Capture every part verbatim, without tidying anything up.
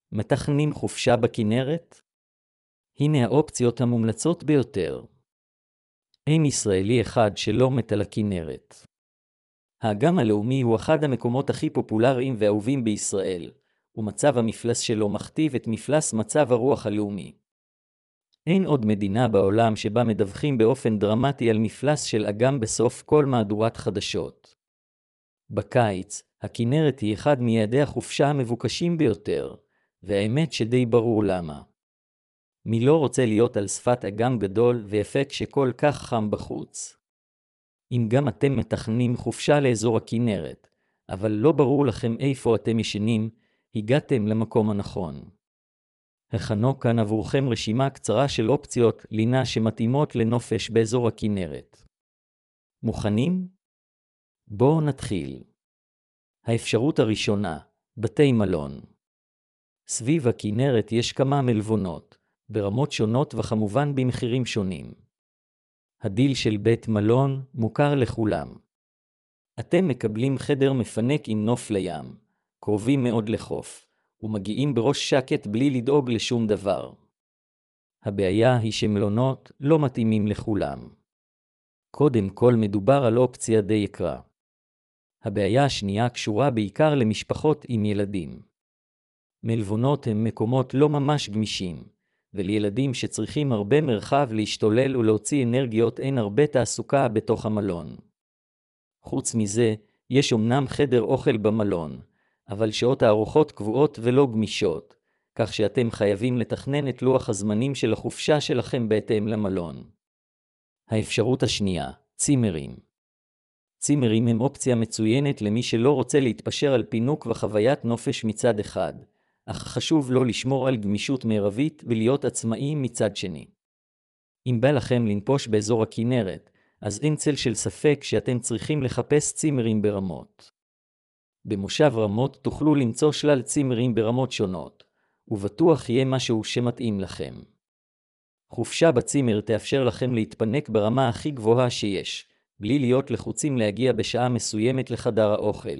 מתכננים חופשה בכנרת? הנה האופציות המומלצות ביותר. אין ישראלי אחד שלא מת על הכנרת. האגם הלאומי הוא אחד המקומות הכי פופולריים ואהובים בישראל, ומצב המפלס שלו מכתיב את מפלס מצב הרוח הלאומי. אין עוד מדינה בעולם שבה מדווחים באופן דרמטי על מפלס של אגם בסוף כל מהדורת חדשות. בקיץ, הכנרת היא אחד מיעדי החופשה המבוקשים ביותר, והאמת שדי ברור למה. מי לא רוצה להיות על שפת אגם גדול ויפה כשכל כך חם בחוץ? אם גם אתם מתכננים חופשה לאזור הכנרת, אבל לא ברור לכם איפה אתם ישנים, הגעתם למקום הנכון. הכנו כאן עבורכם רשימה קצרה של אופציות לינה שמתאימות לנופש באזור הכנרת. מוכנים? בואו נתחיל. האפשרות הראשונה, בתי מלון. סביב הכנרת יש כמה מלונות, ברמות שונות וכמובן במחירים שונים. הדיל של בית מלון מוכר לכולם. אתם מקבלים חדר מפנק עם נוף לים, קרובים מאוד לחוף, ומגיעים בראש שקט בלי לדאוג לשום דבר. הבעיה היא שמלונות לא מתאימים לכולם. קודם כל מדובר על אופציה די יקרה. הבעיה השנייה קשורה בעיקר למשפחות עם ילדים. מלונות הם מקומות לא ממש גמישים, ולילדים שצריכים הרבה מרחב להשתולל ולהוציא אנרגיות אין הרבה תעסוקה בתוך המלון. חוץ מזה, יש אמנם חדר אוכל במלון, אבל שעות הארוחות קבועות ולא גמישות, כך שאתם חייבים לתכנן את לוח הזמנים של החופשה שלכם בהתאם למלון. האפשרות השנייה, צימרים. צימרים הם אופציה מצוינת למי שלא רוצה להתפשר על פינוק וחוויית נופש מצד אחד, אך חשוב לו לשמור על גמישות מרבית ולהיות עצמאיים מצד שני. אם בא לכם לנפוש באזור הכנרת, אז אין צל של ספק שאתם צריכים לחפש צימרים ברמות. במושב רמות תוכלו למצוא שלל צימרים ברמות שונות, ובטוח יהיה משהו שמתאים לכם. חופשה בצימר תאפשר לכם להתפנק ברמה הכי גבוהה שיש, בלי להיות לחוצים להגיע בשעה מסוימת לחדר האוכל.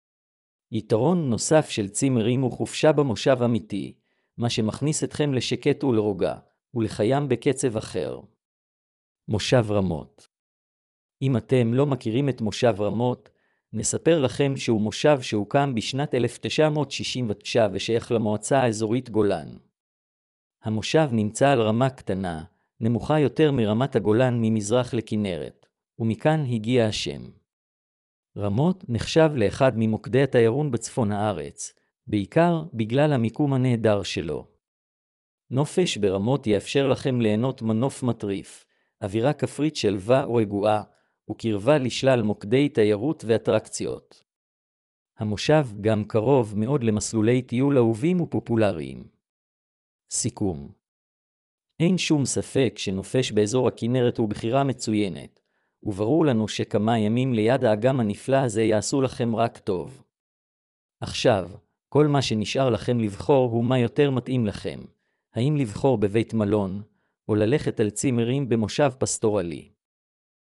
יתרון נוסף של צימרים הוא חופשה במושב אמיתי, מה שמכניס אתכם לשקט ולרוגע, ולחיים בקצב אחר. מושב רמות. אם אתם לא מכירים את מושב רמות, נספר לכם שהוא מושב שהוקם בשנת אלף תשע מאות שישים ותשע ושייך למועצה האזורית גולן. המושב נמצא על רמה קטנה, נמוכה יותר מרמת הגולן ממזרח לכנרת, ומכאן הגיע השם. רמות נחשב לאחד ממוקדי התיירות בצפון הארץ, בעיקר בגלל המיקום הנהדר שלו. נופש ברמות יאפשר לכם ליהנות מנוף מטריף, אווירה כפרית שלווה ורגועה, וקרבה לשלל מוקדי תיירות ואטרקציות. המושב גם קרוב מאוד למסלולי טיול אהובים ופופולריים. סיכום. אין שום ספק שנופש באזור הכנרת הוא בחירה מצוינת, וברור לנו שכמה ימים ליד האגם הנפלא הזה יעשו לכם רק טוב. עכשיו, כל מה שנשאר לכם לבחור הוא מה יותר מתאים לכם, האם לבחור בבית מלון, או ללכת על צימרים במושב פסטורלי.